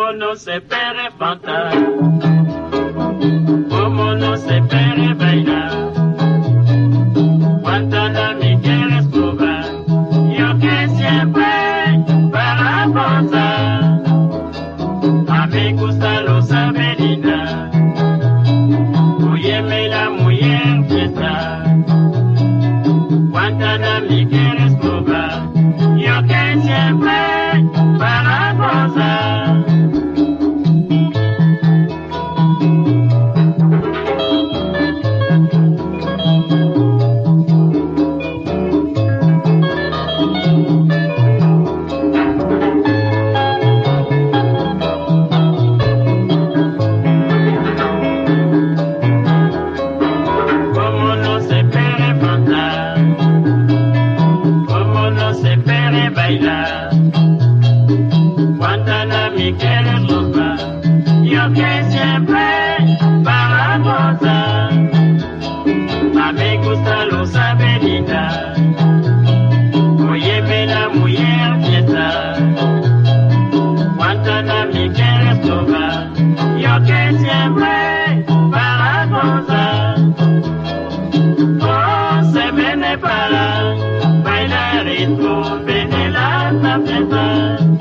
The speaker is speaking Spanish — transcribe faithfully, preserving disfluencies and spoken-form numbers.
Como no se pere fantasma, como no se pere bailar. Cuánta me quieres probar, yo que siempre para gozar. A mí gusta los avenidas, óyeme la mujer fiesta. Cuánta me quieres probar, yo que siempre para gozar. Como no se pere cantar, como no se pere bailar. Cuánta me quieres robar, yo que siempre para gozar. A mí gusta los avenidas, óyeme la mujer fiesta. Cuánta me quieres robar, yo que siempre para gozar. Oh, se viene para bailar y tú ven la fiesta.